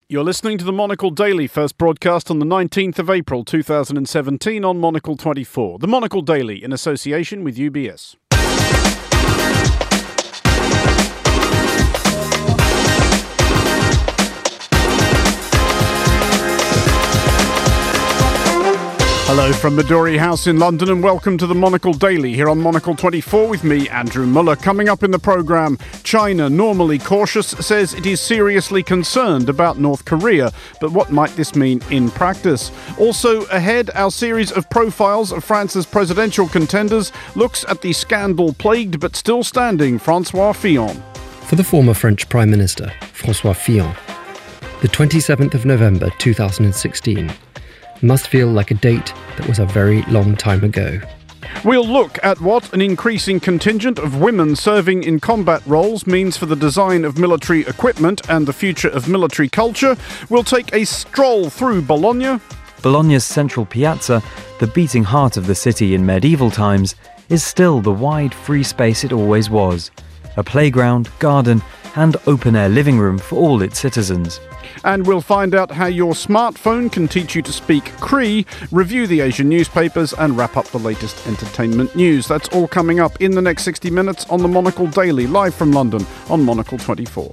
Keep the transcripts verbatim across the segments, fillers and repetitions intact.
You're listening to the Monocle Daily, first broadcast on the nineteenth of April two thousand seventeen on Monocle twenty-four. The Monocle Daily in association with U B S. Hello from Midori House in London and welcome to the Monocle Daily here on Monocle twenty-four with me, Andrew Muller. Coming up in the programme, China, normally cautious, says it is seriously concerned about North Korea. But what might this mean in practice? Also ahead, our series of profiles of France's presidential contenders looks at the scandal-plagued but still standing François Fillon. For the former French Prime Minister, François Fillon, the twenty-seventh of November two thousand sixteen must feel like a date that was a very long time ago. We'll look at what an increasing contingent of women serving in combat roles means for the design of military equipment and the future of military culture. We'll take a stroll through Bologna. Bologna's central piazza, the beating heart of the city in medieval times, is still the wide, free space it always was. A playground, garden, and open-air living room for all its citizens. And we'll find out how your smartphone can teach you to speak Cree, review the Asian newspapers, and wrap up the latest entertainment news. That's all coming up in the next sixty minutes on the Monocle Daily, live from London on Monocle twenty-four.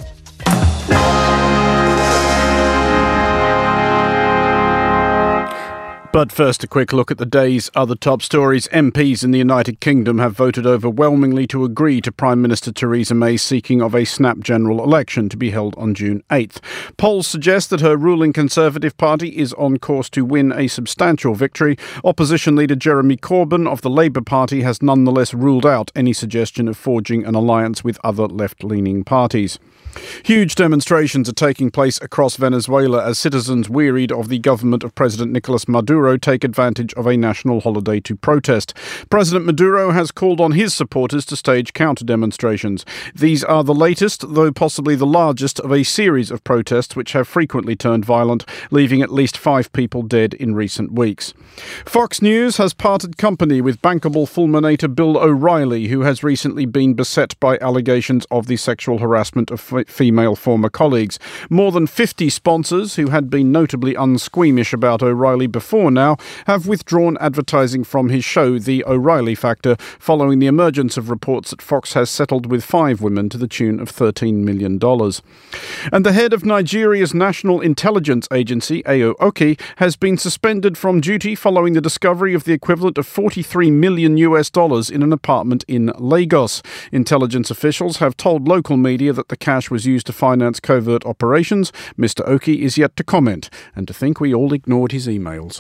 But first, a quick look at the day's other top stories. M Ps in the United Kingdom have voted overwhelmingly to agree to Prime Minister Theresa May's seeking of a snap general election to be held on June eighth. Polls suggest that her ruling Conservative Party is on course to win a substantial victory. Opposition leader Jeremy Corbyn of the Labour Party has nonetheless ruled out any suggestion of forging an alliance with other left-leaning parties. Huge demonstrations are taking place across Venezuela as citizens wearied of the government of President Nicolas Maduro take advantage of a national holiday to protest. President Maduro has called on his supporters to stage counter-demonstrations. These are the latest, though possibly the largest, of a series of protests which have frequently turned violent, leaving at least five people dead in recent weeks. Fox News has parted company with bankable fulminator Bill O'Reilly, who has recently been beset by allegations of the sexual harassment of f- female former colleagues. More than fifty sponsors, who had been notably unsqueamish about O'Reilly before now, have withdrawn advertising from his show, The O'Reilly Factor, following the emergence of reports that Fox has settled with five women to the tune of thirteen million dollars. And the head of Nigeria's National Intelligence Agency, A O Oki, has been suspended from duty following the discovery of the equivalent of forty-three million U S dollars in an apartment in Lagos. Intelligence officials have told local media that the cash was used to finance covert operations. Mister Oki is yet to comment, and to think we all ignored his emails.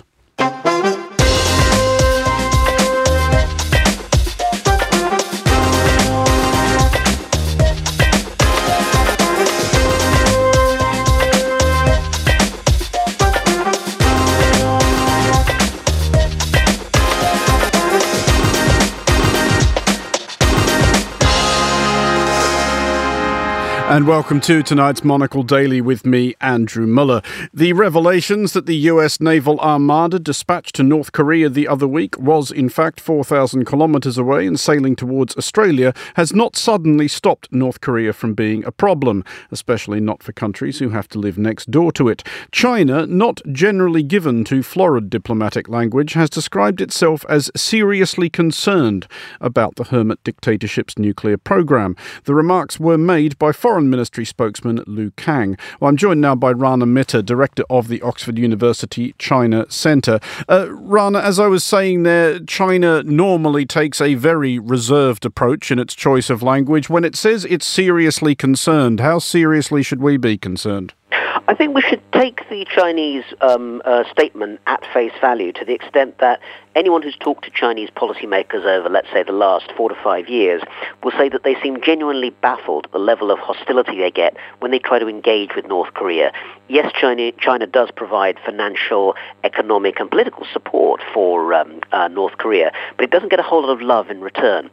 And welcome to tonight's Monocle Daily with me, Andrew Muller. The revelations that the U S Naval Armada dispatched to North Korea the other week was, in fact, four thousand kilometres away and sailing towards Australia has not suddenly stopped North Korea from being a problem, especially not for countries who have to live next door to it. China, not generally given to florid diplomatic language, has described itself as seriously concerned about the hermit dictatorship's nuclear program. The remarks were made by Foreign Ministry spokesman Lu Kang. Well, I'm joined now by Rana Mitter, director of the Oxford University China Centre. Uh, Rana, as I was saying there, China normally takes a very reserved approach in its choice of language. When it says it's seriously concerned, how seriously should we be concerned? I think we should take the Chinese um, uh, statement at face value to the extent that anyone who's talked to Chinese policymakers over, let's say, the last four to five years will say that they seem genuinely baffled at the level of hostility they get when they try to engage with North Korea. Yes, China, China does provide financial, economic and political support for um, uh, North Korea, but it doesn't get a whole lot of love in return.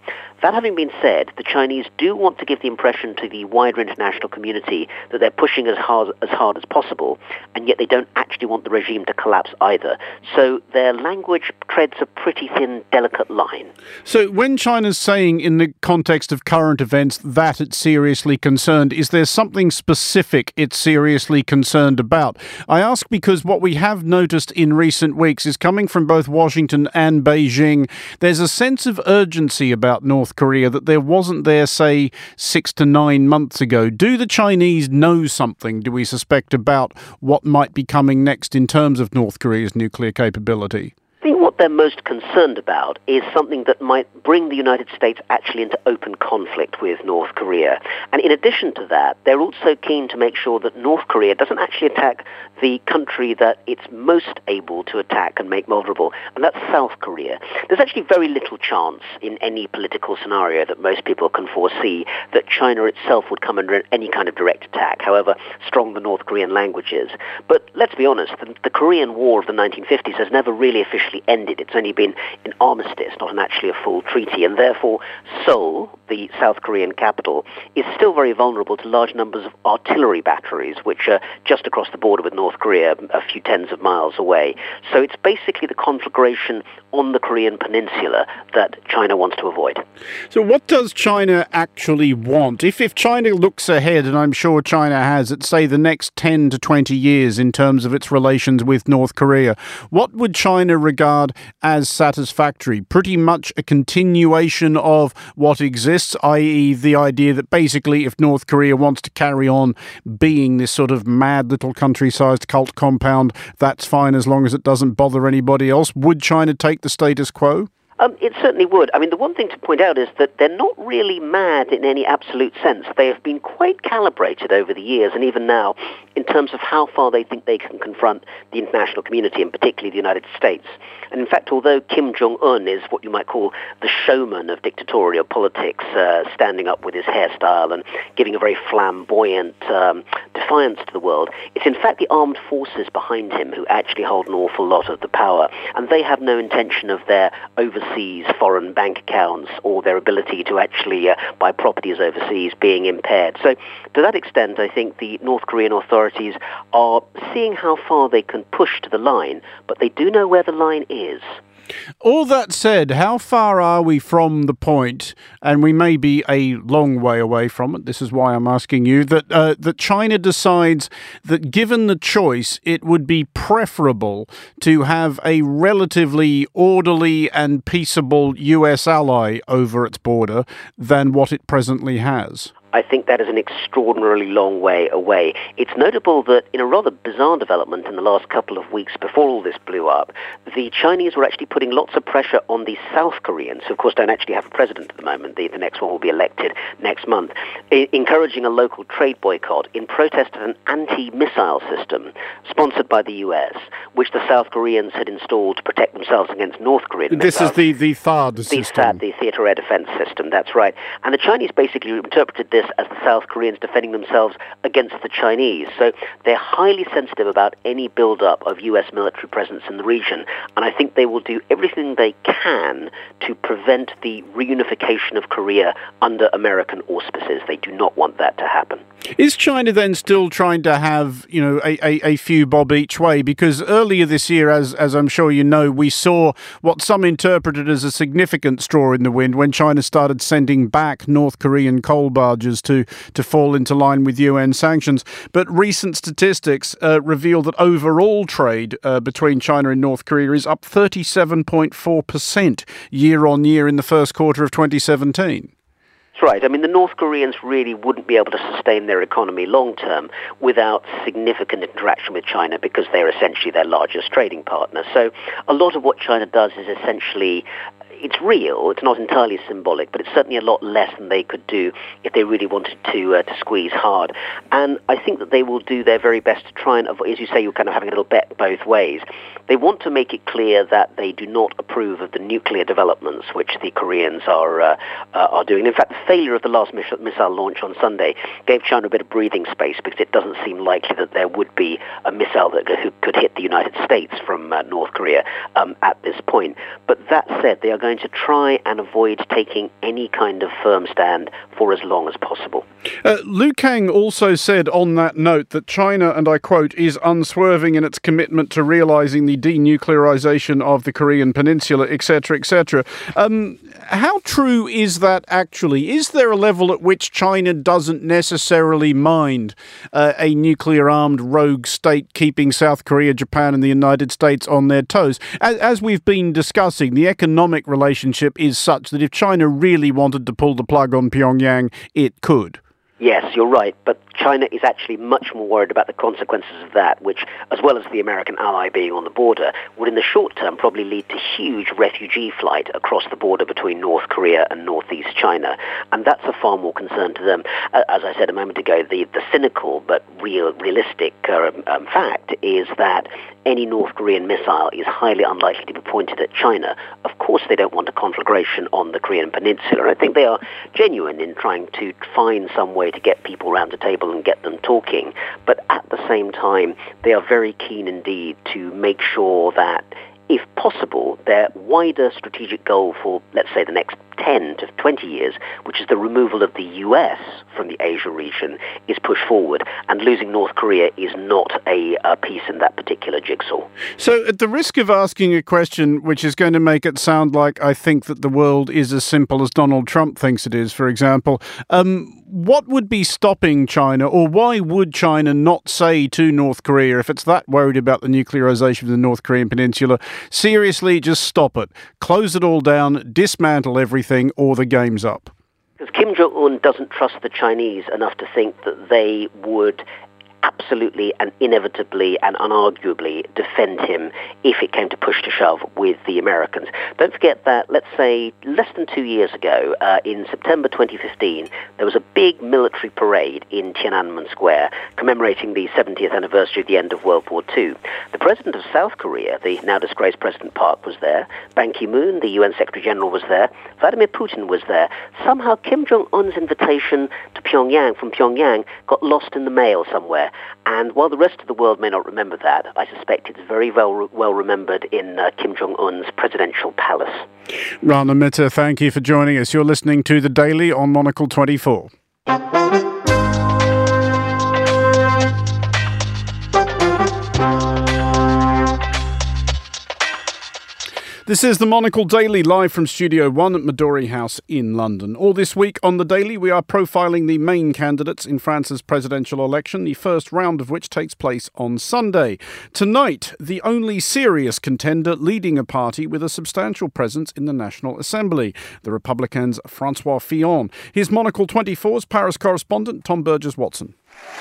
That having been said, the Chinese do want to give the impression to the wider international community that they're pushing as hard as hard as possible, and yet they don't actually want the regime to collapse either. So their language treads a pretty thin, delicate line. So when China's saying in the context of current events that it's seriously concerned, is there something specific it's seriously concerned about? I ask because what we have noticed in recent weeks is coming from both Washington and Beijing, there's a sense of urgency about North Korea that there wasn't there, say, six to nine months ago. Do the Chinese know something, do we suspect, about what might be coming next in terms of North Korea's nuclear capability? I think what they're most concerned about is something that might bring the United States actually into open conflict with North Korea. And in addition to that, they're also keen to make sure that North Korea doesn't actually attack the country that it's most able to attack and make vulnerable, and that's South Korea. There's actually very little chance in any political scenario that most people can foresee that China itself would come under any kind of direct attack, however strong the North Korean language is. But let's be honest, the, the Korean War of the nineteen fifties has never really officially ended. It's only been an armistice, not an actually a full treaty, and therefore Seoul, the South Korean capital, is still very vulnerable to large numbers of artillery batteries, which are just across the border with North Korea, a few tens of miles away. So it's basically the conflagration on the Korean peninsula that China wants to avoid. So what does China actually want? If if China looks ahead, and I'm sure China has, at say the next ten to twenty years in terms of its relations with North Korea, what would China regard as satisfactory? Pretty much a continuation of what exists, that is the idea that basically if North Korea wants to carry on being this sort of mad little country-sized cult compound, that's fine as long as it doesn't bother anybody else. Would China take the status quo? Um, it certainly would. I mean, the one thing to point out is that they're not really mad in any absolute sense. They have been quite calibrated over the years, and even now, in terms of how far they think they can confront the international community, and particularly the United States. And in fact, although Kim Jong-un is what you might call the showman of dictatorial politics, uh, standing up with his hairstyle and giving a very flamboyant um, defiance to the world, it's in fact the armed forces behind him who actually hold an awful lot of the power, and they have no intention of their overseas foreign bank accounts or their ability to actually uh, buy properties overseas being impaired. So to that extent, I think the North Korean authorities are seeing how far they can push to the line, but they do know where the line is. All that said, how far are we from the point, and we may be a long way away from it, this is why I'm asking you, that uh, that China decides that given the choice, it would be preferable to have a relatively orderly and peaceable U S ally over its border than what it presently has? I think that is an extraordinarily long way away. It's notable that in a rather bizarre development in the last couple of weeks before all this blew up, the Chinese were actually putting lots of pressure on the South Koreans, who of course don't actually have a president at the moment. The, the next one will be elected next month, I- encouraging a local trade boycott in protest of an anti-missile system sponsored by the U S, which the South Koreans had installed to protect themselves against North Korean This missiles. is the, the THAAD The system. THAAD, the Theater Air Defense System, that's right. And the Chinese basically interpreted this as the South Koreans defending themselves against the Chinese. So they're highly sensitive about any build-up of U S military presence in the region. And I think they will do everything they can to prevent the reunification of Korea under American auspices. They do not want that to happen. Is China then still trying to have, you know, a, a, a few bob each way? Because earlier this year, as as I'm sure you know, we saw what some interpreted as a significant straw in the wind when China started sending back North Korean coal barges to, to fall into line with U N sanctions. But recent statistics uh, reveal that overall trade uh, between China and North Korea is up thirty-seven point four percent year on year in the first quarter of twenty seventeen. That's right. I mean, the North Koreans really wouldn't be able to sustain their economy long-term without significant interaction with China because they're essentially their largest trading partner. So a lot of what China does is essentially... It's real, it's not entirely symbolic, but it's certainly a lot less than they could do if they really wanted to uh, to squeeze hard. And I think that they will do their very best to try and, as you say, you're kind of having a little bet both ways. They want to make it clear that they do not approve of the nuclear developments which the Koreans are uh, uh, are doing. In fact, the failure of the last miss- missile launch on Sunday gave China a bit of breathing space because it doesn't seem likely that there would be a missile that could, could hit the United States from uh, North Korea um, at this point. But that said, they are going going to try and avoid taking any kind of firm stand for as long as possible. Uh, Lu Kang also said on that note that China, and I quote, is unswerving in its commitment to realising the denuclearisation of the Korean Peninsula, et cetera, et cetera. Um, how true is that actually? Is there a level at which China doesn't necessarily mind uh, a nuclear-armed rogue state keeping South Korea, Japan and the United States on their toes? As, as we've been discussing, the economic relationship is such that if China really wanted to pull the plug on Pyongyang, it could. Yes, you're right, but China is actually much more worried about the consequences of that, which, as well as the American ally being on the border, would in the short term probably lead to huge refugee flight across the border between North Korea and northeast China. And that's a far more concern to them. Uh, as I said a moment ago, the, the cynical but real, realistic uh, um, fact is that any North Korean missile is highly unlikely to be pointed at China. Of course, they don't want a conflagration on the Korean Peninsula. And I think they are genuine in trying to find some way to get people around the table and get them talking. But at the same time, they are very keen indeed to make sure that, if possible, their wider strategic goal for, let's say, the next ten to twenty years, which is the removal of the U S from the Asia region, is pushed forward. And losing North Korea is not a, a piece in that particular jigsaw. So at the risk of asking a question which is going to make it sound like I think that the world is as simple as Donald Trump thinks it is, for example, um, what would be stopping China, or why would China not say to North Korea, if it's that worried about the nuclearization of the North Korean Peninsula, seriously, just stop it, close it all down, dismantle everything, or the game's up? Because Kim Jong-un doesn't trust the Chinese enough to think that they would absolutely and inevitably and unarguably defend him if it came to push to shove with the Americans. Don't forget that, let's say, less than two years ago, uh, in September twenty fifteen, there was a big military parade in Tiananmen Square commemorating the seventieth anniversary of the end of World War Two. The president of South Korea, the now disgraced President Park, was there. Ban Ki-moon, the U N Secretary General, was there. Vladimir Putin was there. Somehow Kim Jong-un's invitation to Pyongyang from Pyongyang got lost in the mail somewhere. And while the rest of the world may not remember that, I suspect it's very well, well remembered in uh, Kim Jong-un's presidential palace. Rana Mitter, thank you for joining us. You're listening to The Daily on Monocle twenty-four. This is the Monocle Daily, live from Studio One at Midori House in London. All this week on The Daily, we are profiling the main candidates in France's presidential election, the first round of which takes place on Sunday. Tonight, the only serious contender leading a party with a substantial presence in the National Assembly, the Republicans' François Fillon. Here's Monocle twenty-four's Paris correspondent Tom Burgess-Watson.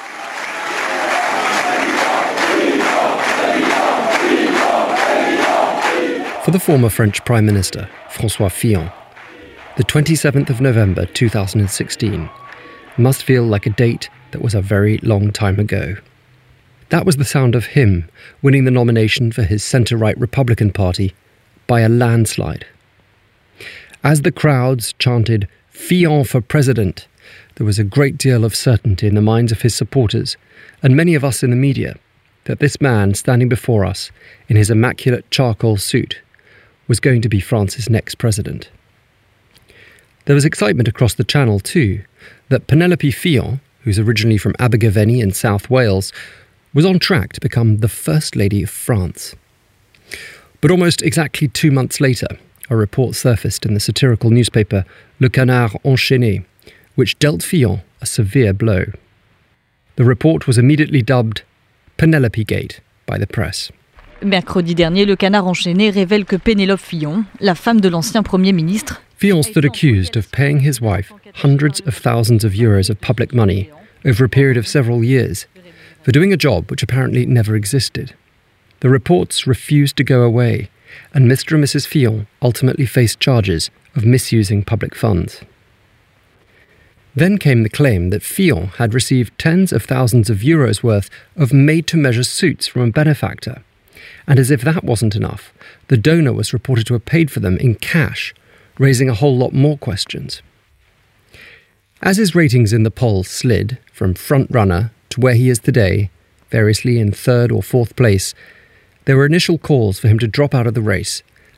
For the former French Prime Minister, François Fillon, the twenty-seventh of November two thousand sixteen must feel like a date that was a very long time ago. That was the sound of him winning the nomination for his centre-right Republican Party by a landslide. As the crowds chanted, "Fillon for President," there was a great deal of certainty in the minds of his supporters, and many of us in the media, that this man standing before us in his immaculate charcoal suit was going to be France's next president. There was excitement across the channel too, that Penelope Fillon, who's originally from Abergavenny in South Wales, was on track to become the First Lady of France. But almost exactly two months later, a report surfaced in the satirical newspaper Le Canard Enchaîné, which dealt Fillon a severe blow. The report was immediately dubbed Penelope Gate by the press. Mercredi dernier, Le Canard Enchaîné révèle que Pénélope Fillon, la femme de l'ancien Premier ministre, Fillon stood accused of paying his wife hundreds of thousands of euros of public money over a period of several years for doing a job which apparently never existed. The reports refused to go away, and Mister and Missus Fillon ultimately faced charges of misusing public funds. Then came the claim that Fillon had received tens of thousands of euros worth of made-to-measure suits from a benefactor. And as if that wasn't enough, the donor was reported to have paid for them in cash, raising a whole lot more questions. As his ratings in the polls slid from front-runner to where he is today, variously in third or fourth place, there were initial calls for him to drop out of the race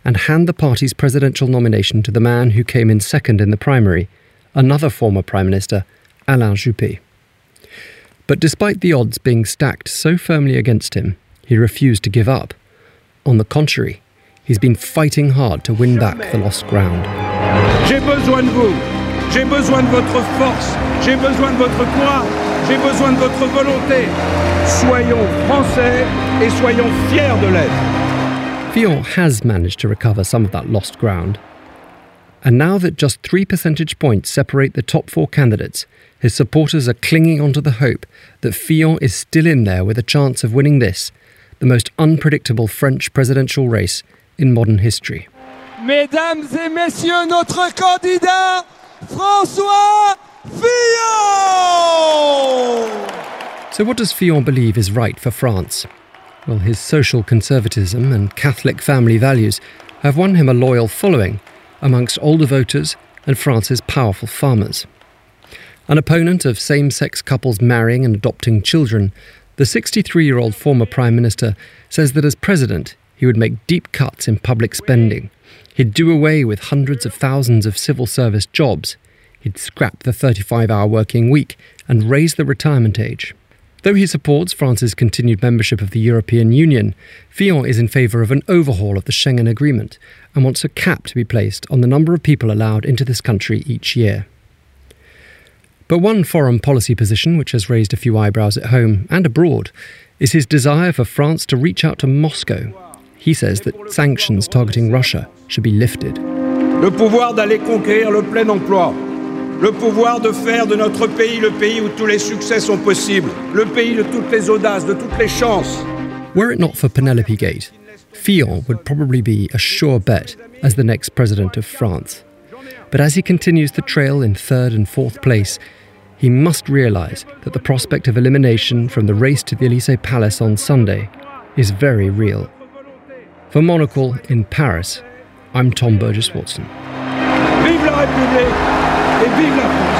and hand the party's presidential nomination to the man who came in second in the primary, another former Prime Minister, Alain Juppé. But despite the odds being stacked so firmly against him, he refused to give up. On the contrary, he's been fighting hard to win back the lost ground. J'ai besoin de vous. J'ai besoin de votre force. J'ai besoin de votre courage. J'ai besoin de votre volonté. Soyons français et soyons fiers de l'être. Fillon has managed to recover some of that lost ground. And now that just three percentage points separate the top four candidates, his supporters are clinging onto the hope that Fillon is still in there with a chance of winning this, the most unpredictable French presidential race in modern history. Mesdames et messieurs, notre candidat, François Fillon! So what does Fillon believe is right for France? Well, his social conservatism and Catholic family values have won him a loyal following amongst older voters and France's powerful farmers. An opponent of same-sex couples marrying and adopting children, the sixty-three-year-old former Prime Minister says that as president, he would make deep cuts in public spending. He'd do away with hundreds of thousands of civil service jobs. He'd scrap the thirty-five hour working week and raise the retirement age. Though he supports France's continued membership of the European Union, Fillon is in favour of an overhaul of the Schengen Agreement and wants a cap to be placed on the number of people allowed into this country each year. But one foreign policy position which has raised a few eyebrows at home and abroad is his desire for France to reach out to Moscow. He says that sanctions targeting Russia should be lifted. Le pouvoir d'aller conquérir le plein emploi. Le pouvoir de faire de notre pays le pays où tous les succès sont possibles. Le pays de toutes les audaces, de toutes les chances. Were it not for Penelope Gate, Fillon would probably be a sure bet as the next president of France. But as he continues to trail in third and fourth place, he must realise that the prospect of elimination from the race to the Élysée Palace on Sunday is very real. For Monocle in Paris, I'm Tom Burgess-Watson. Vive la République et vive la France!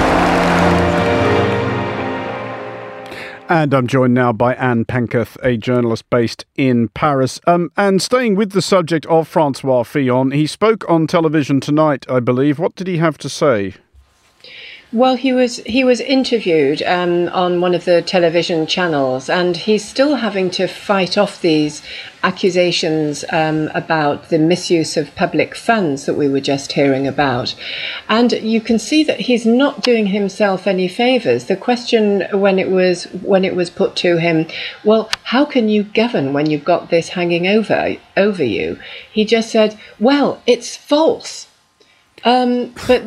And I'm joined now by Anne Penketh, a journalist based in Paris. Um, and staying with the subject of François Fillon, he spoke on television tonight, I believe. What did he have to say? Well, he was he was interviewed um, on one of the television channels, and he's still having to fight off these accusations um, about the misuse of public funds that we were just hearing about. And you can see that he's not doing himself any favours. The question when it was when it was put to him, well, how can you govern when you've got this hanging over over you? He just said, well, it's false. Um, but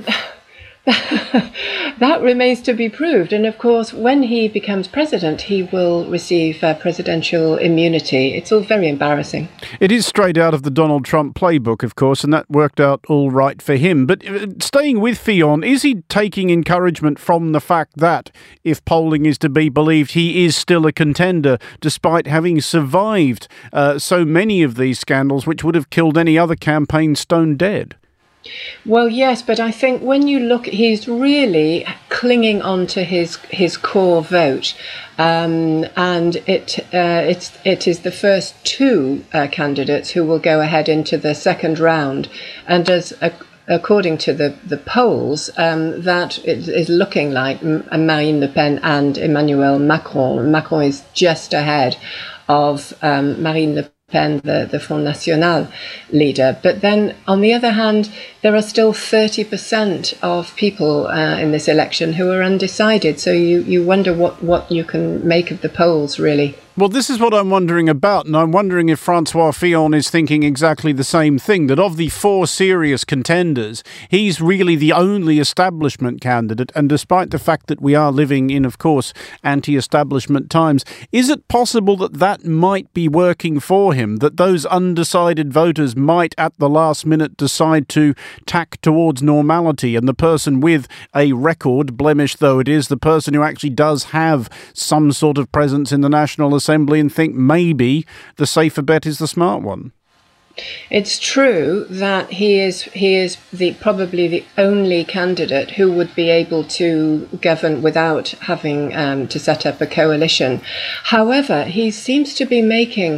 that remains to be proved. And of course, when he becomes president, he will receive uh, presidential immunity. It's all very embarrassing. It is straight out of the Donald Trump playbook, of course, and that worked out all right for him. But staying with Fillon, is he taking encouragement from the fact that, if polling is to be believed, he is still a contender, despite having survived uh, so many of these scandals, which would have killed any other campaign stone dead? Well, yes, but I think when you look, he's really clinging on to his his core vote, um, and it uh, it's it is the first two uh, candidates who will go ahead into the second round, and as uh, according to the the polls, um, that it is looking like Marine Le Pen and Emmanuel Macron. Macron is just ahead of um, Marine Le Pen. The, the Front National leader. But then, on the other hand, there are still thirty percent of people uh, in this election who are undecided. So you, you wonder what, what you can make of the polls, really. Well, this is what I'm wondering about, and I'm wondering if François Fillon is thinking exactly the same thing, that of the four serious contenders, he's really the only establishment candidate, and despite the fact that we are living in, of course, anti-establishment times, is it possible that that might be working for him, that those undecided voters might at the last minute decide to tack towards normality, and the person with a record, blemish though it is, the person who actually does have some sort of presence in the National Assembly, and think maybe the safer bet is the smart one? It's true that he is he is the probably the only candidate who would be able to govern without having um, to set up a coalition. However, he seems to be making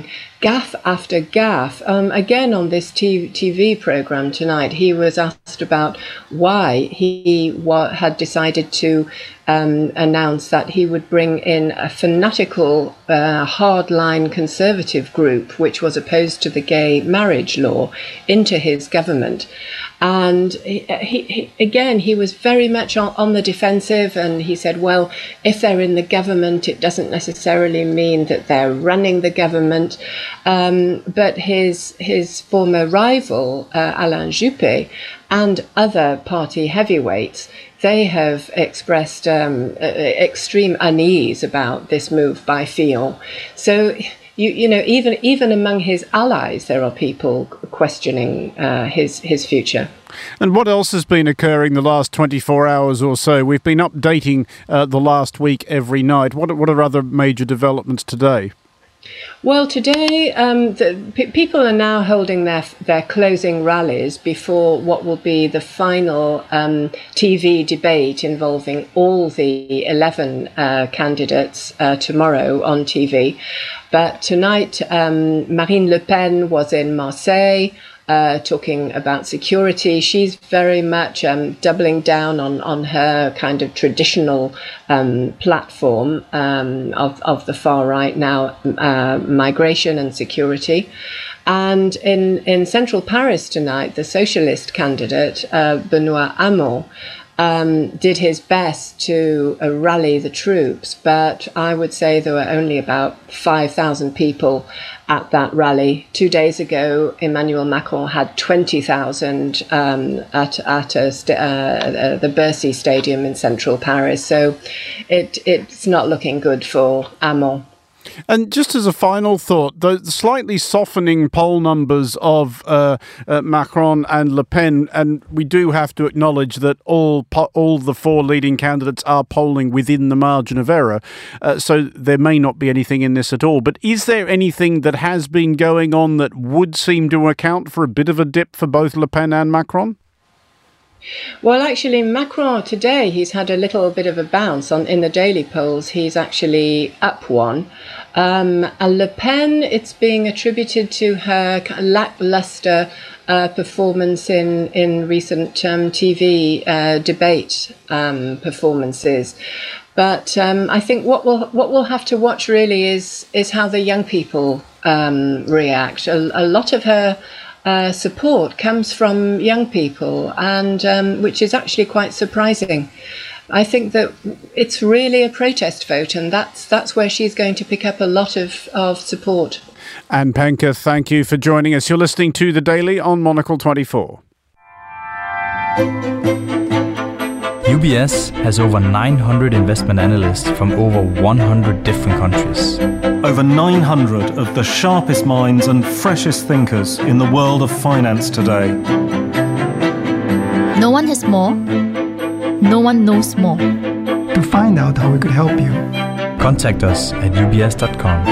gaffe after gaffe. Um, again, on this T V program tonight, he was asked about why he wa- had decided to um, announce that he would bring in a fanatical, uh, hardline conservative group, which was opposed to the gay marriage law, into his government. And he, he, he, again, he was very much on, on the defensive, and he said, well, if they're in the government, it doesn't necessarily mean that they're running the government. Um, but his his former rival, uh, Alain Juppé, and other party heavyweights, they have expressed um, extreme unease about this move by Fillon. So, you you know, even even among his allies, there are people questioning uh, his his future. And what else has been occurring the last twenty-four hours or so? We've been updating uh, the last week every night. What what are other major developments today? Well, today um, the, p- people are now holding their their closing rallies before what will be the final um, T V debate involving all the eleven uh, candidates uh, tomorrow on T V. But tonight, um, Marine Le Pen was in Marseille, Uh, talking about security. She's very much um, doubling down on, on her kind of traditional um, platform um, of, of the far right now, uh, migration and security. And in, in central Paris tonight, the socialist candidate, uh, Benoît Hamon, Um, did his best to uh, rally the troops, but I would say there were only about five thousand people at that rally. Two days ago, Emmanuel Macron had twenty thousand um, at at a st- uh, uh, the Bercy Stadium in central Paris. So it it's not looking good for Hamon. And just as a final thought, the slightly softening poll numbers of uh, uh, Macron and Le Pen, and we do have to acknowledge that all po- all the four leading candidates are polling within the margin of error, uh, so there may not be anything in this at all. But is there anything that has been going on that would seem to account for a bit of a dip for both Le Pen and Macron? Well, actually, Macron today, he's had a little bit of a bounce on in the daily polls. He's actually up one. Um, and Le Pen, it's being attributed to her lackluster uh, performance in, in recent um, T V uh, debate um, performances. But um, I think what we'll, what we'll have to watch really is, is how the young people um, react. A, a lot of her Uh, support comes from young people, and um, which is actually quite surprising. I think that it's really a protest vote, and that's that's where she's going to pick up a lot of, of support. Anne Penker, thank you for joining us. You're listening to The Daily on Monocle twenty-four. U B S has over nine hundred investment analysts from over one hundred different countries. Over nine hundred of the sharpest minds and freshest thinkers in the world of finance today. No one has more. No one knows more. To find out how we could help you, contact us at u b s dot com.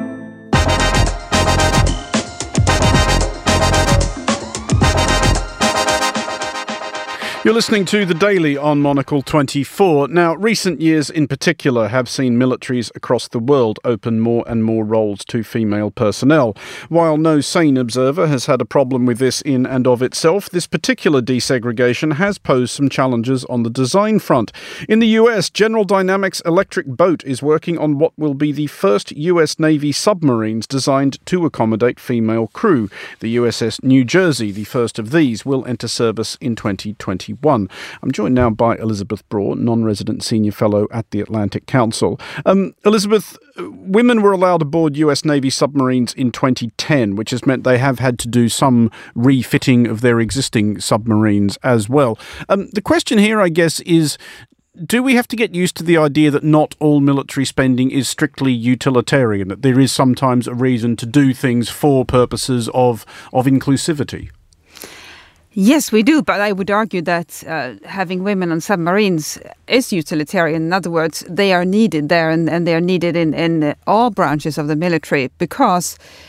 You're listening to The Daily on Monocle twenty-four. Now, recent years in particular have seen militaries across the world open more and more roles to female personnel. While no sane observer has had a problem with this in and of itself, this particular desegregation has posed some challenges on the design front. In the U S, General Dynamics Electric Boat is working on what will be the first U S Navy submarines designed to accommodate female crew. The U S S New Jersey, the first of these, will enter service in twenty twenty-one. I'm joined now by Elizabeth Braw, non-resident senior fellow at the Atlantic Council. Um, Elizabeth, women were allowed aboard U S Navy submarines in twenty ten, which has meant they have had to do some refitting of their existing submarines as well. Um, the question here, I guess, is, do we have to get used to the idea that not all military spending is strictly utilitarian, that there is sometimes a reason to do things for purposes of, of inclusivity? Yes, we do, but I would argue that uh, having women on submarines is utilitarian. In other words, they are needed there, and, and they are needed in, in all branches of the military, because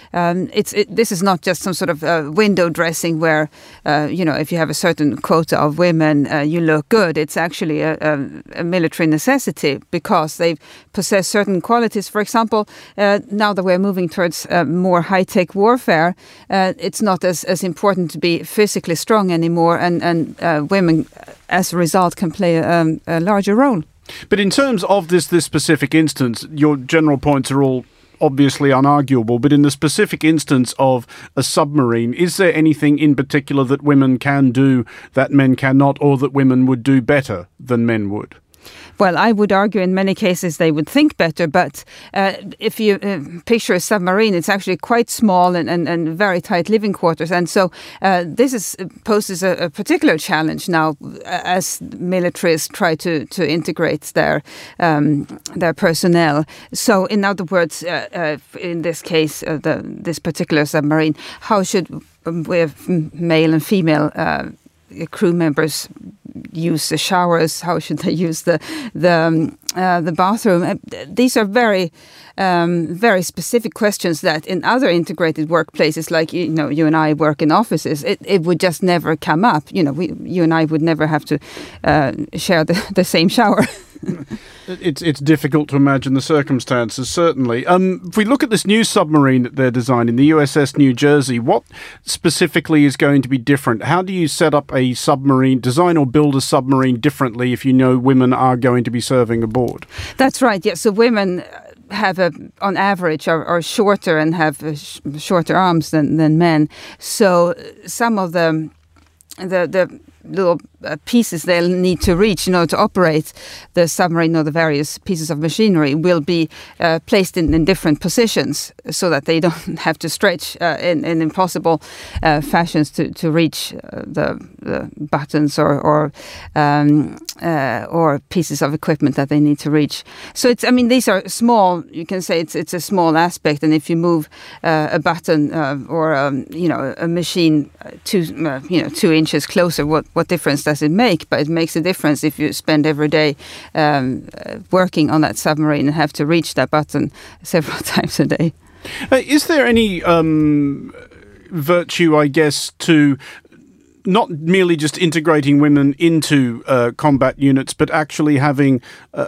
um, it's it, this is not just some sort of uh, window dressing where, uh, you know, if you have a certain quota of women, uh, you look good. It's actually a, a, a military necessity because they possess certain qualities. For example, uh, now that we're moving towards uh, more high-tech warfare, uh, it's not as, as important to be physically strong anymore, and, and uh, women, as a result, can play um, a larger role. But in terms of this this specific instance, your general points are all obviously unarguable, but in the specific instance of a submarine, is there anything in particular that women can do that men cannot, or that women would do better than men would? Well, I would argue in many cases they would think better, but uh, if you uh, picture a submarine, it's actually quite small and, and, and very tight living quarters. And so uh, this is, poses a, a particular challenge now as militaries try to, to integrate their um, their personnel. So in other words, uh, uh, in this case, uh, the, this particular submarine, how should we have male and female uh, crew members use the showers? How should they use the the um, uh, the bathroom? These are very um, very specific questions that in other integrated workplaces, like you know, you and I work in offices, it, it would just never come up. You know, we you and I would never have to uh, share the, the same shower. It's it's difficult to imagine the circumstances, certainly. Um, if we look at this new submarine that they're designing, the U S S New Jersey, what specifically is going to be different? How do you set up a submarine, design or build a submarine differently if you know women are going to be serving aboard? That's right, yes. So women have, a, on average, are, are shorter and have uh, sh- shorter arms than, than men. So some of the the the little uh, pieces they'll need to reach in order to operate the submarine or the various pieces of machinery will be uh, placed in, in different positions so that they don't have to stretch uh, in, in impossible uh, fashions to, to reach uh, the, the buttons or or, um, uh, or pieces of equipment that they need to reach. So it's, I mean, these are small, you can say it's it's a small aspect, and if you move uh, a button uh, or um, you know, a machine two uh, you know two inches closer, what what difference does it make? But it makes a difference if you spend every day um, uh, working on that submarine and have to reach that button several times a day. Uh, is there any um, virtue, I guess, to not merely just integrating women into uh, combat units, but actually having uh,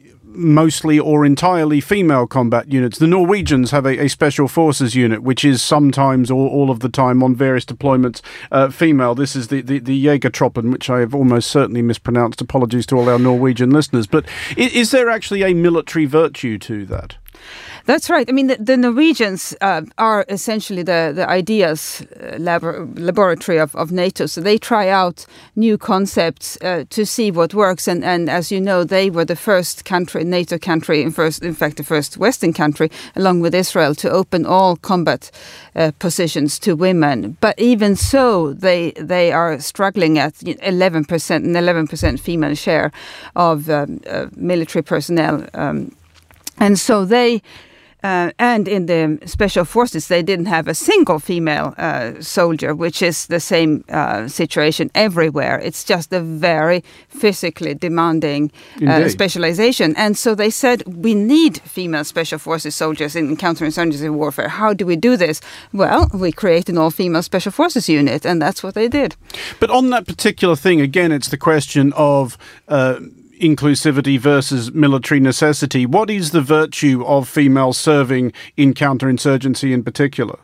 mostly or entirely female combat units? The Norwegians have a, a special forces unit, which is sometimes or all of the time on various deployments uh, female. This is the, the, the Jägertroppen, which I have almost certainly mispronounced. Apologies to all our Norwegian listeners. But is, is there actually a military virtue to that? That's right. I mean, the, the Norwegians uh, are essentially the, the ideas uh, labor- laboratory of, of NATO. So they try out new concepts uh, to see what works. And, and as you know, they were the first country, NATO country, in, first, in fact, the first Western country, along with Israel, to open all combat uh, positions to women. But even so, they they are struggling at eleven percent, an eleven percent female share of um, uh, military personnel. Um, and so they... Uh, and in the special forces, they didn't have a single female uh, soldier, which is the same uh, situation everywhere. It's just a very physically demanding uh, specialization. And so they said, we need female special forces soldiers in counterinsurgency warfare. How do we do this? Well, we create an all-female special forces unit, and that's what they did. But on that particular thing, again, it's the question of... Uh, inclusivity versus military necessity. What is the virtue of females serving in counterinsurgency in particular?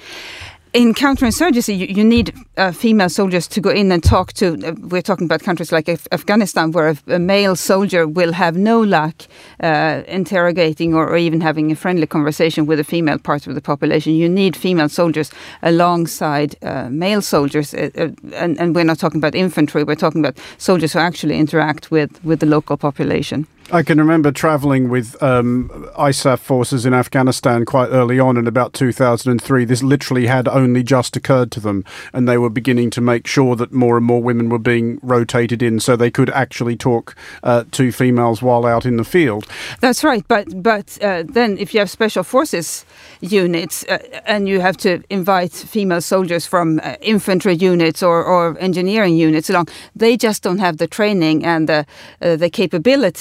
In counterinsurgency, you, you need uh, female soldiers to go in and talk to, uh, we're talking about countries like Af- Afghanistan, where a, a male soldier will have no luck uh, interrogating or, or even having a friendly conversation with a female part of the population. You need female soldiers alongside uh, male soldiers. Uh, uh, and, and we're not talking about infantry, we're talking about soldiers who actually interact with, with the local population. I can remember travelling with um, I S A F forces in Afghanistan quite early on in about two thousand three. This literally had only just occurred to them, and they were beginning to make sure that more and more women were being rotated in so they could actually talk uh, to females while out in the field. That's right, but but uh, then if you have special forces units uh, and you have to invite female soldiers from uh, infantry units or, or engineering units along, they just don't have the training and the, uh, the capabilities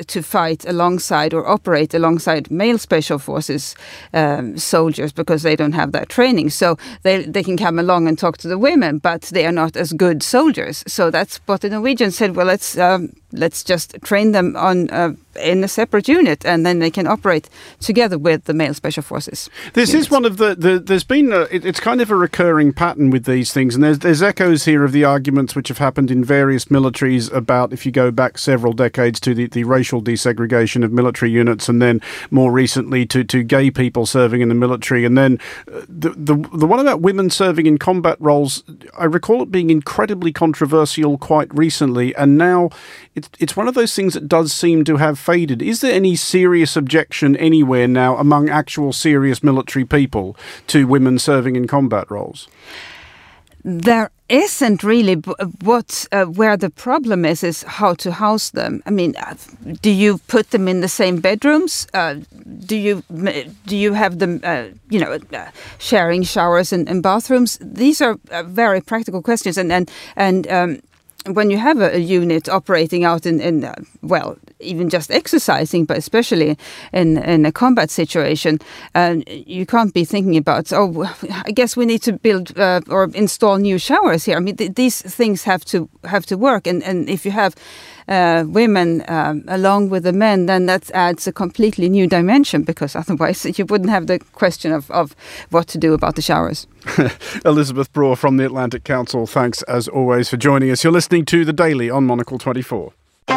to fight alongside or operate alongside male special forces um, soldiers because they don't have that training. So they they can come along and talk to the women, but they are not as good soldiers. So that's what the Norwegians said. Well, let's um, let's just train them on uh, in a separate unit, and then they can operate together with the male special forces. This units. is one of the, the there's been a, it, it's kind of a recurring pattern with these things, and there's there's echoes here of the arguments which have happened in various militaries about, if you go back several decades, to the, the racial desegregation of military units, and then more recently to, to gay people serving in the military, and then the, the the one about women serving in combat roles. I recall it being incredibly controversial quite recently, and now it's it's one of those things that does seem to have faded. Is there any serious objection anywhere now among actual serious military people to women serving in combat roles? There isn't really. What uh, where the problem is is how to house them. I mean, uh, do you put them in the same bedrooms? Uh, do you do you have them, uh, you know, uh, sharing showers and, and bathrooms? These are uh, very practical questions, and and and. Um, When you have a, a unit operating out in, in uh, well, even just exercising, but especially in, in a combat situation, uh, you can't be thinking about, oh, I guess we need to build uh, or install new showers here. I mean, th- these things have to have to work. And, and if you have uh, women um, along with the men, then that adds a completely new dimension, because otherwise you wouldn't have the question of, of what to do about the showers. Elizabeth Brewer from the Atlantic Council, thanks as always for joining us. You're listening to The Daily on Monocle twenty-four.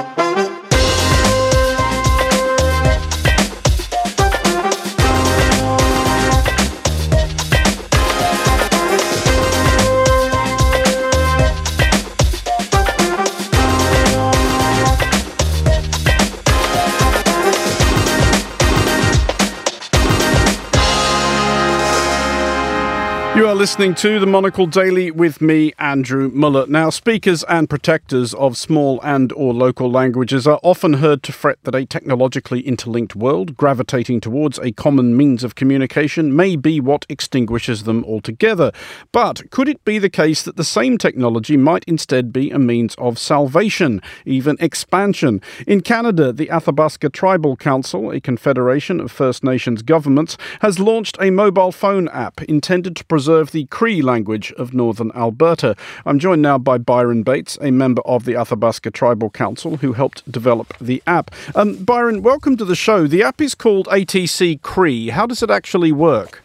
You are listening to the Monocle Daily with me, Andrew Muller. Now, speakers and protectors of small and or local languages are often heard to fret that a technologically interlinked world gravitating towards a common means of communication may be what extinguishes them altogether. But could it be the case that the same technology might instead be a means of salvation, even expansion? In Canada, the Athabasca Tribal Council, a confederation of First Nations governments, has launched a mobile phone app intended to preserve the Cree language of northern Alberta. I'm joined now by Byron Bates, a member of the Athabasca Tribal Council, who helped develop the app. Um, Byron, welcome to the show. The app is called A T C Cree. How does it actually work?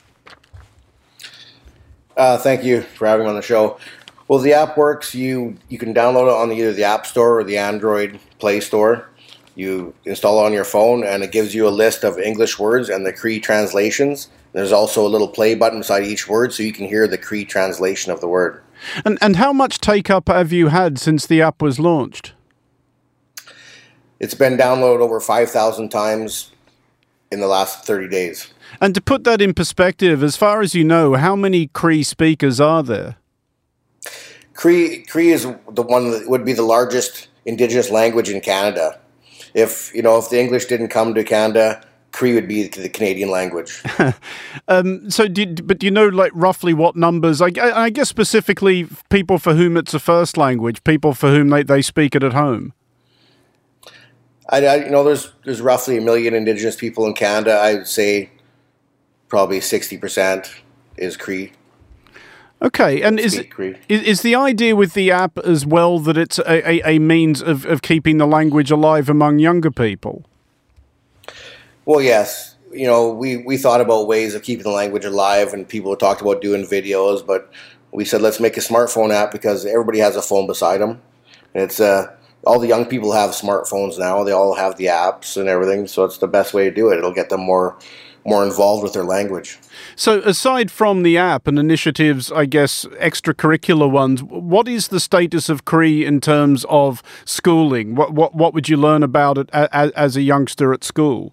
Uh, thank you for having me on the show. Well, the app works. You you can download it on either the App Store or the Android Play Store. You install it on your phone, and it gives you a list of English words and the Cree translations. There's also a little play button beside each word, so you can hear the Cree translation of the word. And and how much take-up have you had since the app was launched? It's been downloaded over five thousand times in the last thirty days. And to put that in perspective, as far as you know, how many Cree speakers are there? Cree Cree is the one that would be the largest Indigenous language in Canada. If you know, if the English didn't come to Canada, Cree would be the Canadian language. um, so, did, but do you know, like, roughly what numbers? I, I guess specifically people for whom it's a first language, people for whom they, they speak it at home. I, I, you know, there's there's roughly a million Indigenous people in Canada. I would say probably sixty percent is Cree. Okay, and is, is is the idea with the app as well that it's a, a, a means of, of keeping the language alive among younger people? Well, yes. You know, we, we thought about ways of keeping the language alive, and people talked about doing videos, but we said let's make a smartphone app because everybody has a phone beside them. And it's uh, all the young people have smartphones now. They all have the apps and everything, so it's the best way to do it. It'll get them more more involved with their language. So aside from the app and initiatives, I guess, extracurricular ones, what is the status of Cree in terms of schooling? What what, what would you learn about it as, as a youngster at school?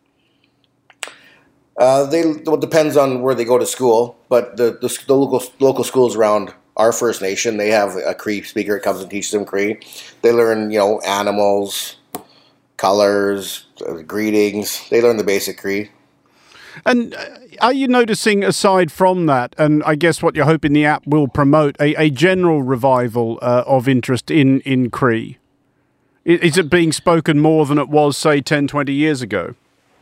Uh, they well, it depends on where they go to school, but the, the, the local local schools around our First Nation, they have a Cree speaker that comes and teaches them Cree. They learn, you know, animals, colors, uh, greetings. They learn the basic Cree. And are you noticing, aside from that, and I guess what you're hoping the app will promote, a, a general revival uh, of interest in, in Cree? Is it being spoken more than it was, say, ten, twenty years ago?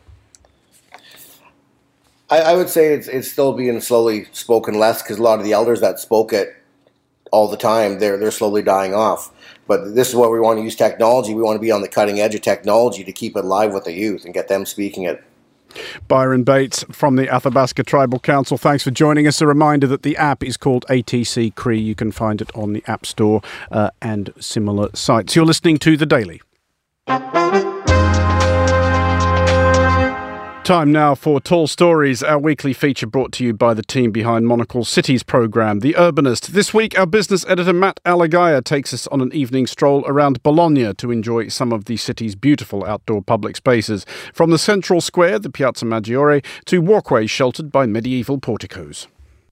I, I would say it's it's still being slowly spoken less because a lot of the elders that spoke it all the time, they're they're slowly dying off. But this is where we want to use technology. We want to be on the cutting edge of technology to keep it live with the youth and get them speaking it. Byron Bates from the Athabasca Tribal Council, thanks for joining us. A reminder that the app is called A T C Cree. You can find it on the App Store uh, and similar sites. You're listening to The Daily. Time now for Tall Stories, our weekly feature brought to you by the team behind Monocle Cities programme, The Urbanist. This week, our business editor Matt Alagaya takes us on an evening stroll around Bologna to enjoy some of the city's beautiful outdoor public spaces, from the central square, the Piazza Maggiore, to walkways sheltered by medieval porticos.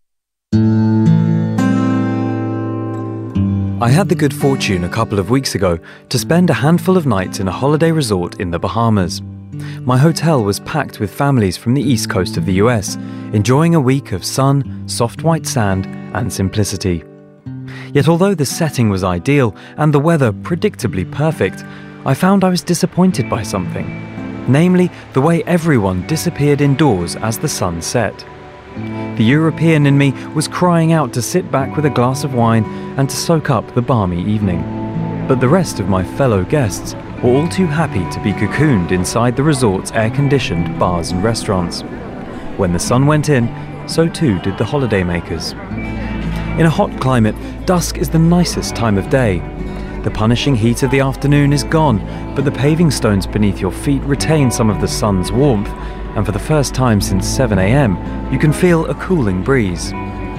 I had the good fortune a couple of weeks ago to spend a handful of nights in a holiday resort in the Bahamas. My hotel was packed with families from the east coast of the U S, enjoying a week of sun, soft white sand, and simplicity. Yet although the setting was ideal and the weather predictably perfect, I found I was disappointed by something, namely the way everyone disappeared indoors as the sun set. The European in me was crying out to sit back with a glass of wine and to soak up the balmy evening. But the rest of my fellow guests were all too happy to be cocooned inside the resort's air-conditioned bars and restaurants. When the sun went in, so too did the holidaymakers. In a hot climate, dusk is the nicest time of day. The punishing heat of the afternoon is gone, but the paving stones beneath your feet retain some of the sun's warmth, and for the first time since seven a.m, you can feel a cooling breeze.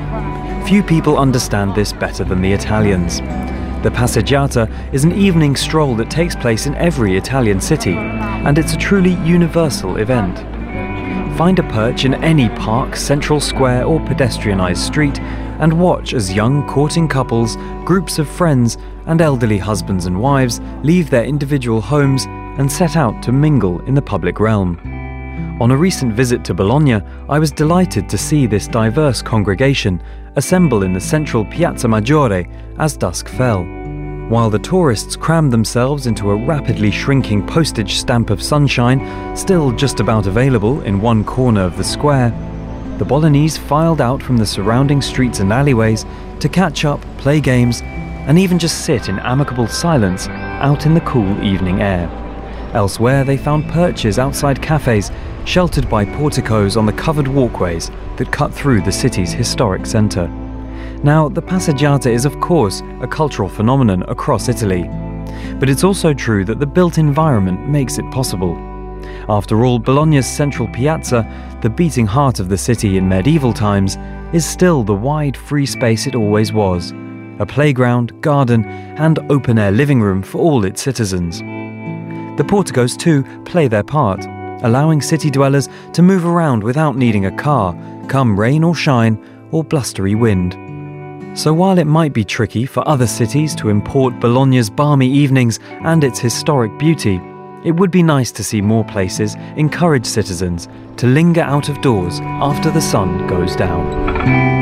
Few people understand this better than the Italians. The Passeggiata is an evening stroll that takes place in every Italian city, and it's a truly universal event. Find a perch in any park, central square or pedestrianised street and watch as young courting couples, groups of friends and elderly husbands and wives leave their individual homes and set out to mingle in the public realm. On a recent visit to Bologna, I was delighted to see this diverse congregation assemble in the central Piazza Maggiore as dusk fell. While the tourists crammed themselves into a rapidly shrinking postage stamp of sunshine, still just about available in one corner of the square, the Bolognese filed out from the surrounding streets and alleyways to catch up, play games, and even just sit in amicable silence out in the cool evening air. Elsewhere, they found perches outside cafes, sheltered by porticos on the covered walkways that cut through the city's historic centre. Now, the Passeggiata is of course a cultural phenomenon across Italy, but it's also true that the built environment makes it possible. After all, Bologna's central piazza, the beating heart of the city in medieval times, is still the wide free space it always was, a playground, garden and open-air living room for all its citizens. The porticos too play their part, allowing city dwellers to move around without needing a car, come rain or shine or blustery wind. So while it might be tricky for other cities to import Bologna's balmy evenings and its historic beauty, it would be nice to see more places encourage citizens to linger out of doors after the sun goes down.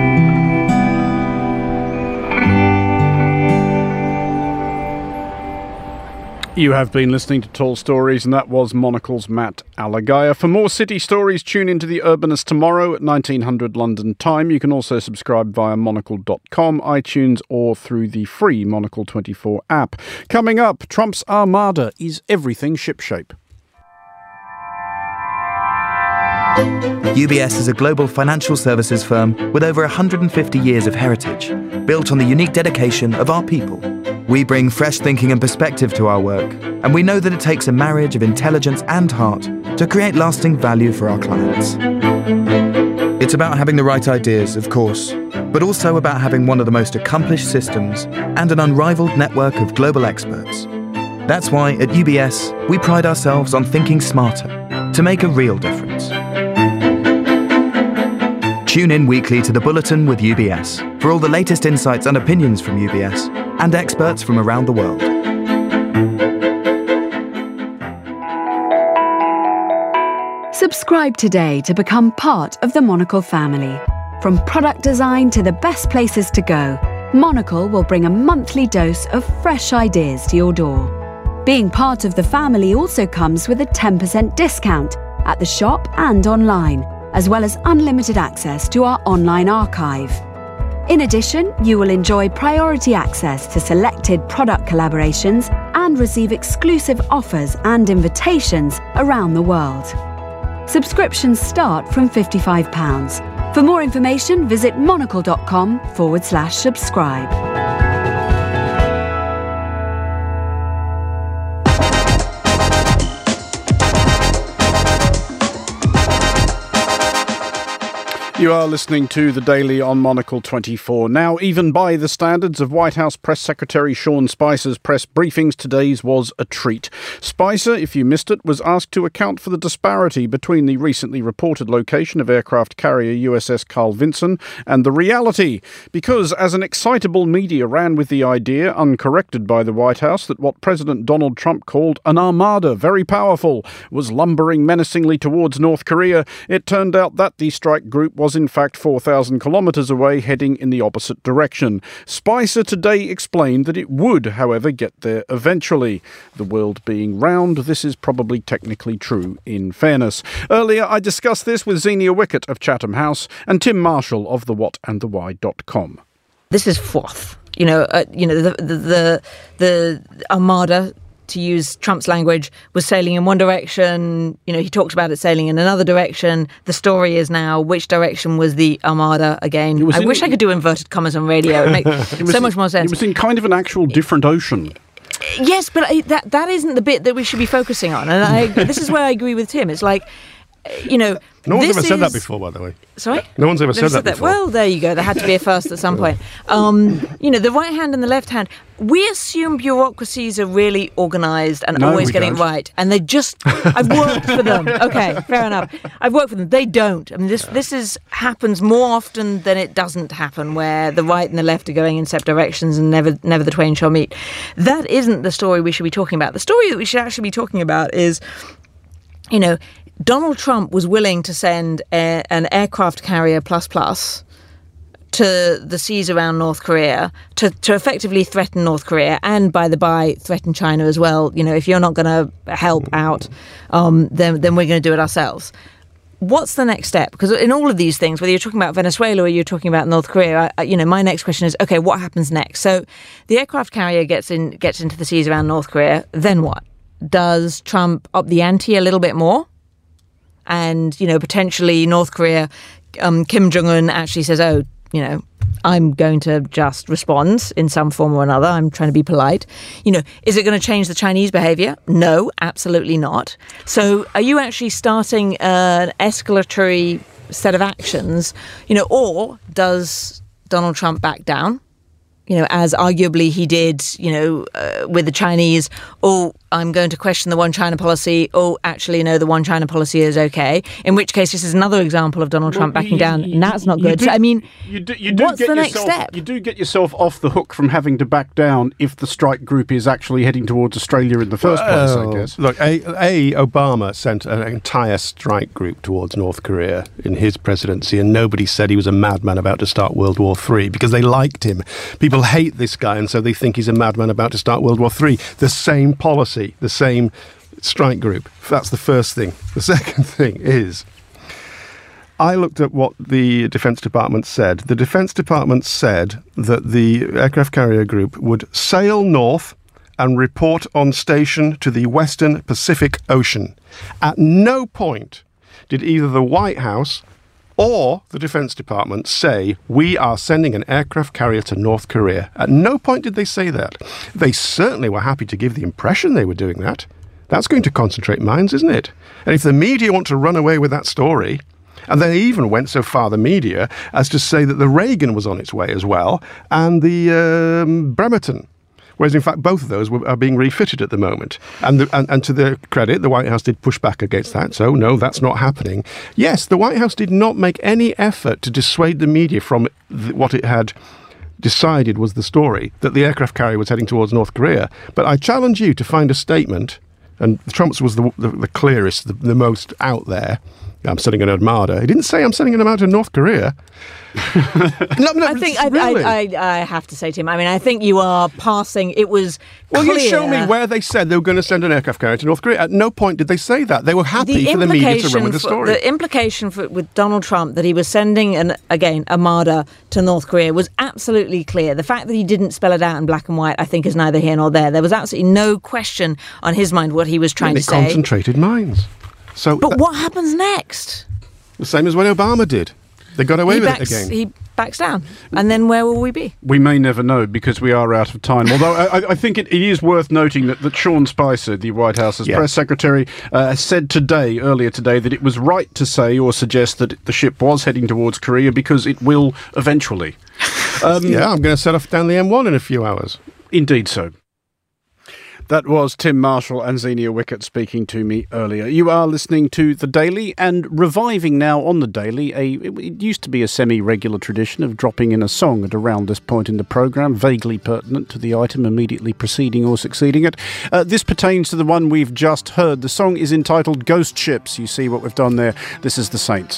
You have been listening to Tall Stories, and that was Monocle's Matt Alagaya. For more city stories, tune into The Urbanist tomorrow at nineteen hundred London time. You can also subscribe via monocle dot com, iTunes, or through the free Monocle twenty-four app. Coming up, Trump's Armada. Is everything shipshape? U B S is a global financial services firm with over one hundred fifty years of heritage, built on the unique dedication of our people. We bring fresh thinking and perspective to our work, and we know that it takes a marriage of intelligence and heart to create lasting value for our clients. It's about having the right ideas, of course, but also about having one of the most accomplished systems and an unrivaled network of global experts. That's why at U B S, we pride ourselves on thinking smarter to make a real difference. Tune in weekly to The Bulletin with U B S for all the latest insights and opinions from U B S and experts from around the world. Subscribe today to become part of the Monocle family. From product design to the best places to go, Monocle will bring a monthly dose of fresh ideas to your door. Being part of the family also comes with a ten percent discount at the shop and online, as well as unlimited access to our online archive. In addition, you will enjoy priority access to selected product collaborations and receive exclusive offers and invitations around the world. Subscriptions start from fifty-five pounds. For more information, visit monocle.com forward slash subscribe. You are listening to The Daily on Monocle twenty-four. Now, even by the standards of White House Press Secretary Sean Spicer's press briefings, today's was a treat. Spicer, if you missed it, was asked to account for the disparity between the recently reported location of aircraft carrier U S S Carl Vinson and the reality. Because as an excitable media ran with the idea, uncorrected by the White House, that what President Donald Trump called an armada, very powerful, was lumbering menacingly towards North Korea, it turned out that the strike group was was in fact four thousand kilometres away, heading in the opposite direction. Spicer today explained that it would, however, get there eventually. The world being round, this is probably technically true in fairness. Earlier, I discussed this with Xenia Wickett of Chatham House and Tim Marshall of the what and the why dot com. This is fourth. You know, uh, you know the the the, the armada, to use Trump's language, was sailing in one direction. You know, he talked about it sailing in another direction. The story is now, which direction was the armada again? I in, wish I could do inverted commas on radio. It would make it so much more sense. It was in kind of an actual different ocean. Yes, but I, that that isn't the bit that we should be focusing on. And I, this is where I agree with Tim. It's like, you know, no one's ever is... said that before, by the way. Sorry? No one's ever Never said, said that, that before. Well, there you go. There had to be a first at some point. Um, you know, the right hand and the left hand. We assume bureaucracies are really organised and no, always getting don't. it right. And they just... I've worked for them. Okay, fair enough. I've worked for them. They don't. I mean, this this is happens more often than it doesn't happen, where the right and the left are going in separate directions and never never the twain shall meet. That isn't the story we should be talking about. The story that we should actually be talking about is, you know, Donald Trump was willing to send a, an aircraft carrier plus plus to the seas around North Korea to, to effectively threaten North Korea and, by the by, threaten China as well. You know, if you're not going to help out, um, then then we're going to do it ourselves. What's the next step? Because in all of these things, whether you're talking about Venezuela or you're talking about North Korea, I, you know, my next question is, okay, what happens next? So the aircraft carrier gets in gets into the seas around North Korea. Then what? Does Trump up the ante a little bit more? And, you know, potentially North Korea, um, Kim Jong-un actually says, oh, you know, I'm going to just respond in some form or another. I'm trying to be polite. You know, is it going to change the Chinese behaviour? No, absolutely not. So are you actually starting an escalatory set of actions, you know, or does Donald Trump back down? You know, as arguably he did, you know, uh, with the Chinese, oh, I'm going to question the one China policy. Oh, actually, no, the one China policy is okay. In which case, this is another example of Donald well, Trump backing you, down, and that's not good. Do, so, I mean, you do, you do what's get the yourself, next step? You do get yourself off the hook from having to back down if the strike group is actually heading towards Australia in the first place, well, I guess. Look, a, a, Obama sent an entire strike group towards North Korea in his presidency, and nobody said he was a madman about to start World War Three because they liked him. People hate this guy, and so they think he's a madman about to start World War Three. The same policy, the same strike group. That's the first thing. The second thing is, I looked at what the Defence Department said. The Defence Department said that the aircraft carrier group would sail north and report on station to the Western Pacific Ocean. At no point did either the White House or the Defence Department say, we are sending an aircraft carrier to North Korea. At no point did they say that. They certainly were happy to give the impression they were doing that. That's going to concentrate minds, isn't it? And if the media want to run away with that story, and they even went so far, the media, as to say that the Reagan was on its way as well, and the um, Bremerton, whereas in fact both of those were, are being refitted at the moment. And, the, and, and to their credit, the White House did push back against that, so no, that's not happening. Yes, the White House did not make any effort to dissuade the media from th- what it had decided was the story, that the aircraft carrier was heading towards North Korea. But I challenge you to find a statement, and Trump's was the, the, the clearest, the, the most out there, I'm sending an armada. He didn't say I'm sending an armada to North Korea. no, no, I think I, really. I, I, I have to say, Tim, I mean, I think you are passing, it was Well, clear. you show me where they said they were going to send an aircraft carrier to North Korea. At no point did they say that. They were happy the for the media to run with the for, story. The implication for, with Donald Trump that he was sending, an again, armada to North Korea was absolutely clear. The fact that he didn't spell it out in black and white, I think, is neither here nor there. There was absolutely no question on his mind what he was trying and to say. Concentrated minds. So, but uh, what happens next? The same as when Obama did. They got away he with backs, it again. He backs down. And then where will we be? We may never know because we are out of time. Although I, I think it, it is worth noting that, that Sean Spicer, the White House's yeah. press secretary, uh, said today, earlier today, that it was right to say or suggest that the ship was heading towards Korea because it will eventually. Um, yeah, I'm going to set off down the M one in a few hours. Indeed so. That was Tim Marshall and Xenia Wickett speaking to me earlier. You are listening to The Daily, and reviving now on The Daily, a, it used to be a semi-regular tradition of dropping in a song at around this point in the programme, vaguely pertinent to the item immediately preceding or succeeding it. Uh, this pertains to the one we've just heard. The song is entitled Ghost Ships. You see what we've done there. This is The Saints.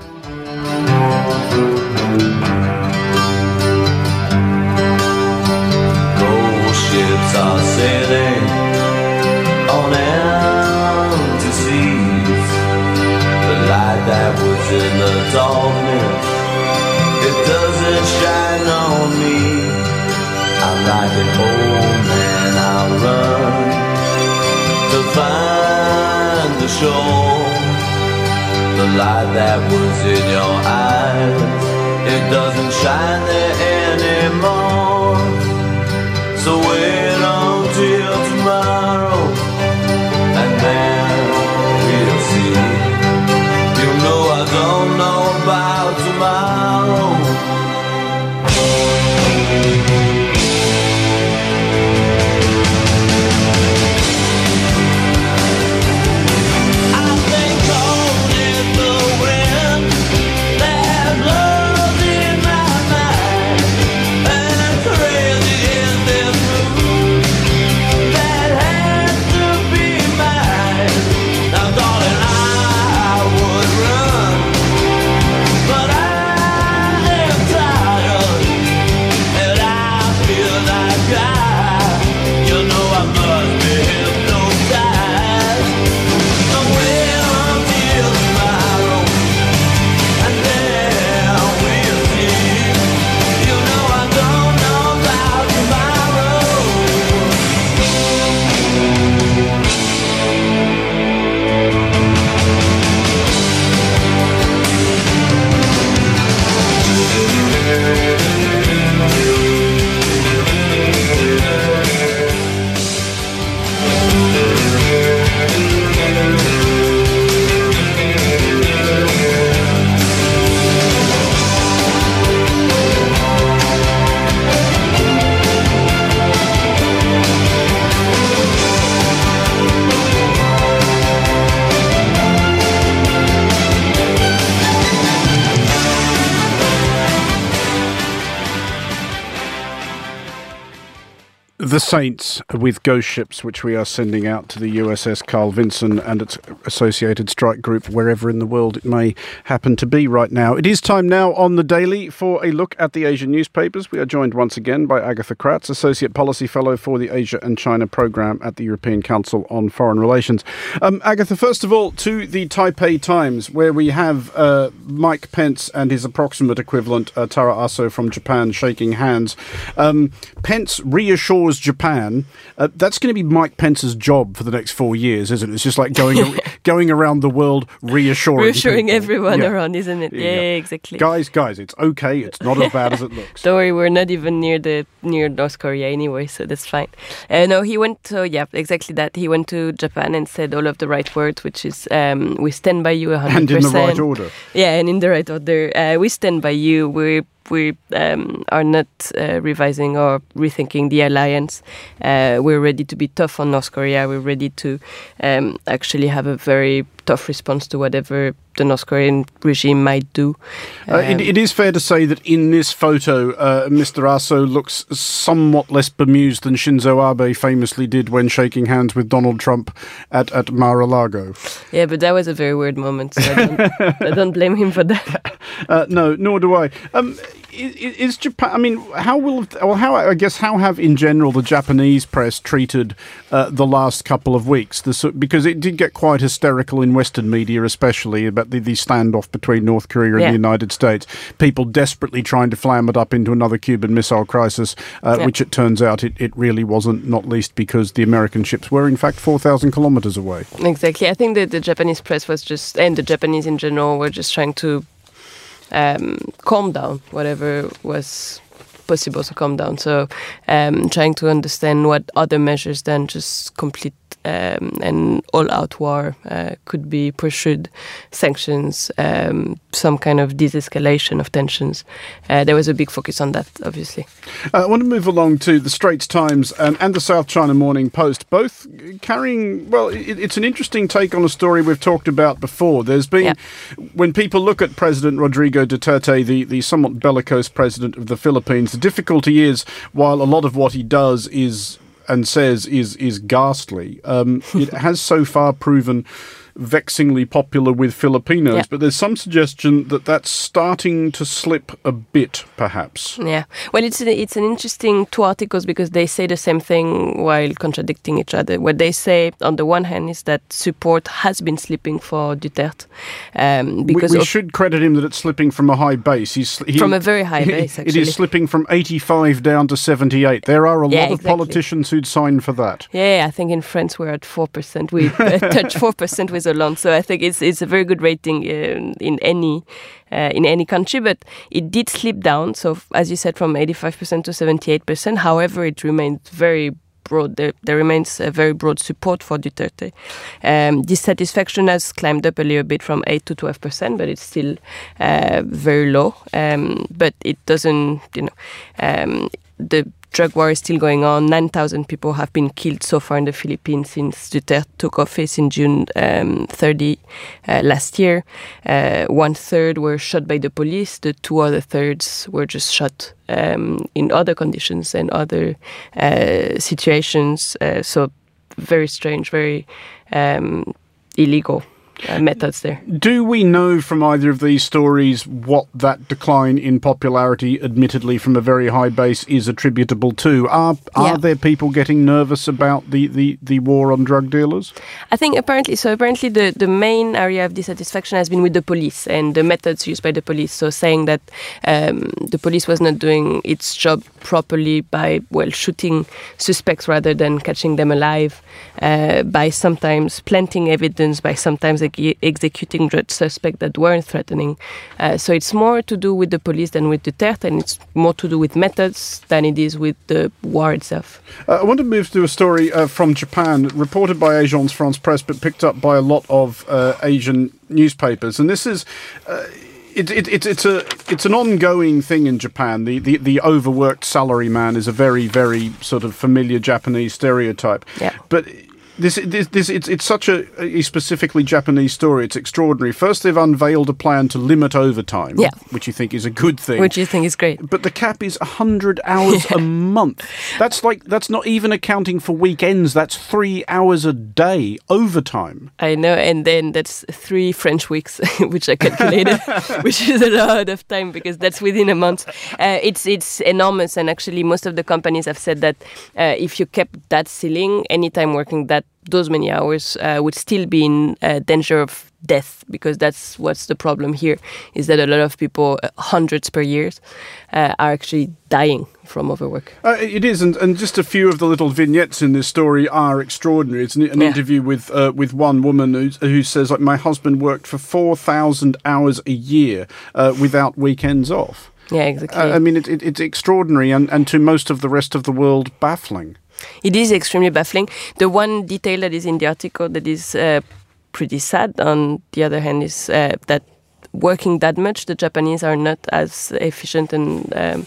Ghost ships are sailing on empty seas. The light that was in the darkness, it doesn't shine on me. I'm like an old man, I'll run to find the shore. The light that was in your eyes, it doesn't shine there anymore. So wait until tomorrow, and then we'll see. You know I don't know about tomorrow. I've been cold in the wind, there's love in my mind, and I'm crazy in this mood that has to be mine. Now darling, I would run, but I am tired, and I feel like I, you know I must be hypnotized. So wait until tomorrow, and then we'll see. You know I don't know about tomorrow. The Saints with Ghost Ships, which we are sending out to the U S S Carl Vinson and its associated strike group, wherever in the world it may happen to be right now. It is time now on The Daily for a look at the Asian newspapers. We are joined once again by Agatha Kratz, Associate Policy Fellow for the Asia and China Programme at the European Council on Foreign Relations. Um, Agatha, first of all, to the Taipei Times, where we have uh, Mike Pence and his approximate equivalent, uh, Tara Aso from Japan, shaking hands. Um, Pence reassures Japan. Uh, that's going to be Mike Pence's job for the next four years, isn't it? It's just like going ar- going around the world reassuring reassuring people. everyone Yeah. around, isn't it? Yeah, Yeah. exactly. Guys, guys, it's okay. It's not as bad as it looks. Don't worry, we're not even near the near North Korea anyway, so that's fine. Uh, no, he went to, yeah, exactly that. He went to Japan and said all of the right words, which is um, we stand by you one hundred percent. And in the right order. Yeah, and in the right order. Uh, we stand by you. We're we um, are not uh, revising or rethinking the alliance. Uh, we're ready to be tough on North Korea. We're ready to um, actually have a very tough response to whatever the North Korean regime might do. Um, uh, it, it is fair to say that in this photo, uh, Mister Aso looks somewhat less bemused than Shinzo Abe famously did when shaking hands with Donald Trump at, at Mar-a-Lago. Yeah, but that was a very weird moment, so I don't, I don't blame him for that. Uh, no, nor do I. Um, is, is Japan? I mean, how will? Well, how I guess how have in general the Japanese press treated uh, the last couple of weeks? The, because it did get quite hysterical in Western media, especially about the, the standoff between North Korea and yeah. the United States. People desperately trying to flam it up into another Cuban Missile Crisis, uh, yeah. which it turns out it, it really wasn't. Not least because the American ships were in fact four thousand kilometers away. Exactly. I think that the Japanese press was just, and the Japanese in general, were just trying to um, calm down whatever was possible to calm down. So um, trying to understand what other measures than just complete um, and all-out war uh, could be pursued, sanctions, um, some kind of de-escalation of tensions. Uh, there was a big focus on that, obviously. Uh, I want to move along to the Straits Times and, and the South China Morning Post, both carrying, well, it, it's an interesting take on a story we've talked about before. There's been, yeah. when people look at President Rodrigo Duterte, the, the somewhat bellicose president of the Philippines, the difficulty is, while a lot of what he does is and says is is ghastly, um, it has so far proven vexingly popular with Filipinos, yeah. but there's some suggestion that that's starting to slip a bit, perhaps. Yeah, well, it's a, it's an interesting two articles because they say the same thing while contradicting each other. What they say, on the one hand, is that support has been slipping for Duterte. Um, because we we of, should credit him that it's slipping from a high base. He's he, From a very high base, actually. It is slipping from eighty-five down to seventy-eight. There are a yeah, lot exactly. of politicians who'd sign for that. Yeah, I think in France we're at four percent. We uh, touch four percent with Hollande, so I think it's it's a very good rating in, in any uh, in any country. But it did slip down. So as you said, from eighty-five percent to seventy-eight percent. However, it remains very broad. There, there remains a very broad support for Duterte. Um, dissatisfaction has climbed up a little bit from eight to twelve percent, but it's still uh, very low. Um, but it doesn't, you know, um, the drug war is still going on. nine thousand people have been killed so far in the Philippines since Duterte took office in June um, thirtieth uh, last year. Uh, one third were shot by the police. The two other thirds were just shot um, in other conditions and other uh, situations. Uh, so very strange, very um, illegal. Uh, methods there. Do we know from either of these stories what that decline in popularity, admittedly from a very high base, is attributable to? Are are yeah. there people getting nervous about the, the, the war on drug dealers? I think apparently, so apparently the, the main area of dissatisfaction has been with the police and the methods used by the police. So saying that um, the police was not doing its job properly by, well, shooting suspects rather than catching them alive, uh, by sometimes planting evidence, by sometimes executing drug suspects that weren't threatening. Uh, so it's more to do with the police than with Duterte, and it's more to do with methods than it is with the war itself. Uh, I want to move to a story uh, from Japan, reported by Agence France Presse, but picked up by a lot of uh, Asian newspapers. And this is... Uh, It, it, it, it's a it's an ongoing thing in Japan. The, the the overworked salaryman is a very, very sort of familiar Japanese stereotype. Yeah. But this this, this it's it's such a, a specifically Japanese story. It's extraordinary. First, they've unveiled a plan to limit overtime, yeah. which you think is a good thing. Which you think is great. But the cap is one hundred hours a month. That's like that's not even accounting for weekends. That's three hours a day overtime. I know, and then that's three French weeks, which I calculated, which is a lot of time because that's within a month. Uh, it's it's enormous, and actually most of the companies have said that uh, if you kept that ceiling, anytime working that those many hours uh, would still be in uh, danger of death, because that's what's the problem here, is that a lot of people, uh, hundreds per year, uh, are actually dying from overwork. Uh, it is, and, and just a few of the little vignettes in this story are extraordinary. It's an, an yeah. interview with uh, with one woman who, who says, like, my husband worked for four thousand hours a year uh, without weekends off. Yeah, exactly. Uh, I mean, it, it, it's extraordinary, and, and to most of the rest of the world, baffling. It is extremely baffling. The one detail that is in the article that is uh, pretty sad, on the other hand, is uh, that working that much, the Japanese are not as efficient and um,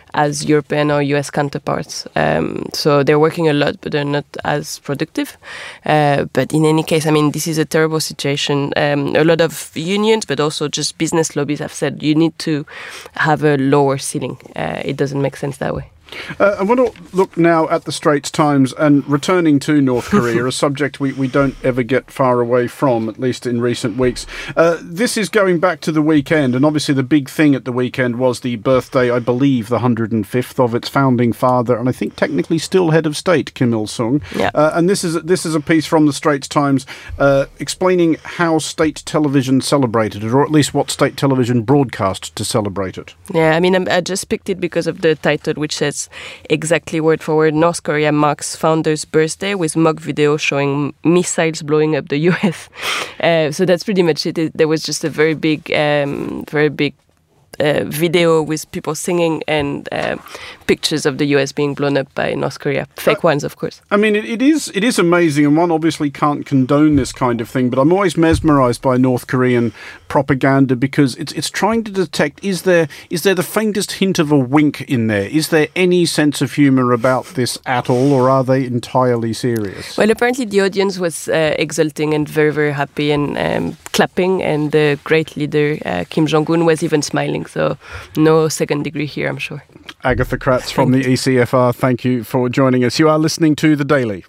as European or U S counterparts. Um, so they're working a lot, but they're not as productive. Uh, but in any case, I mean, this is a terrible situation. Um, a lot of unions, but also just business lobbies have said you need to have a lower ceiling. Uh, it doesn't make sense that way. Uh, I want to look now at the Straits Times and returning to North Korea, a subject we, we don't ever get far away from, at least in recent weeks. Uh, this is going back to the weekend, and obviously the big thing at the weekend was the birthday, I believe, the one hundred fifth of its founding father, and I think technically still head of state, Kim Il-sung. Yeah. Uh, and this is this is a piece from the Straits Times uh, explaining how state television celebrated it, or at least what state television broadcast to celebrate it. Yeah, I mean, I'm, I just picked it because of the title, which says exactly word for word, North Korea marks founder's birthday with mock video showing missiles blowing up the U S. Uh, so that's pretty much it. it. There was just a very big, um, very big uh, video with people singing and uh, pictures of the U S being blown up by North Korea. Fake uh, ones, of course. I mean, it, it is it is amazing, and one obviously can't condone this kind of thing, but I'm always mesmerised by North Korean propaganda because it's it's trying to detect, is there is there the faintest hint of a wink in there? Is there any sense of humour about this at all, or are they entirely serious? Well, apparently the audience was uh, exulting and very, very happy and um, clapping, and the great leader, uh, Kim Jong-un, was even smiling, so no second degree here, I'm sure. Agatha Kratz from the E C F R, thank you for joining us. You are listening to The Daily.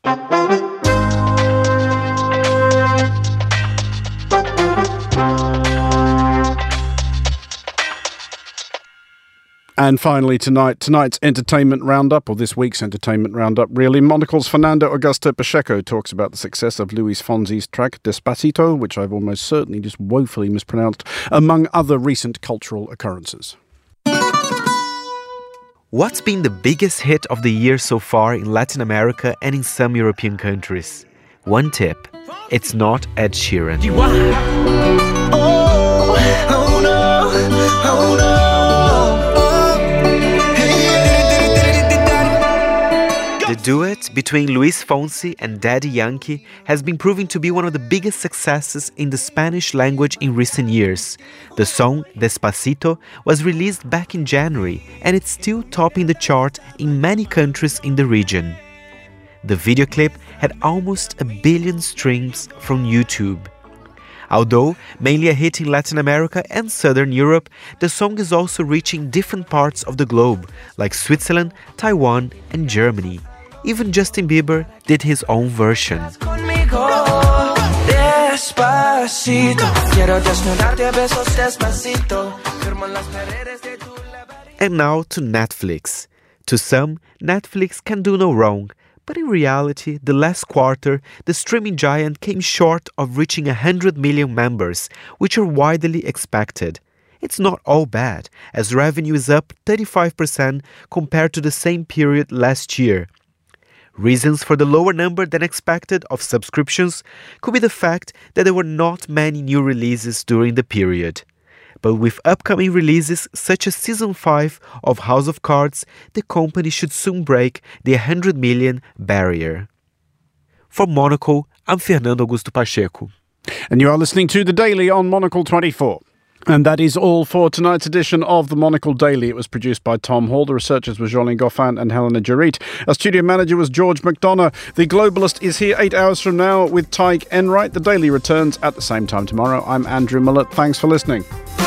And finally tonight, tonight's entertainment roundup, or this week's entertainment roundup, really. Monocle's Fernando Augusto Pacheco talks about the success of Luis Fonsi's track Despacito, which I've almost certainly just woefully mispronounced, among other recent cultural occurrences. What's been the biggest hit of the year so far in Latin America and in some European countries? One tip, it's not Ed Sheeran. Oh, oh no, oh no. The duet between Luis Fonsi and Daddy Yankee has been proving to be one of the biggest successes in the Spanish language in recent years. The song Despacito was released back in January, and it's still topping the chart in many countries in the region. The video clip had almost a billion streams from YouTube. Although mainly a hit in Latin America and Southern Europe, the song is also reaching different parts of the globe, like Switzerland, Taiwan, and Germany. Even Justin Bieber did his own version. And now to Netflix. To some, Netflix can do no wrong. But in reality, the last quarter, the streaming giant came short of reaching one hundred million members, which are widely expected. It's not all bad, as revenue is up thirty-five percent compared to the same period last year. Reasons for the lower number than expected of subscriptions could be the fact that there were not many new releases during the period. But with upcoming releases such as Season five of House of Cards, the company should soon break the one hundred million barrier. For Monocle, I'm Fernando Augusto Pacheco. And you are listening to The Daily on Monocle twenty-four. And that is all for tonight's edition of the Monocle Daily. It was produced by Tom Hall. The researchers were Jean-Lin Goffin and Helena Jarit. Our studio manager was George McDonough. The Globalist is here eight hours from now with Tyke Enright. The Daily returns at the same time tomorrow. I'm Andrew Millett. Thanks for listening.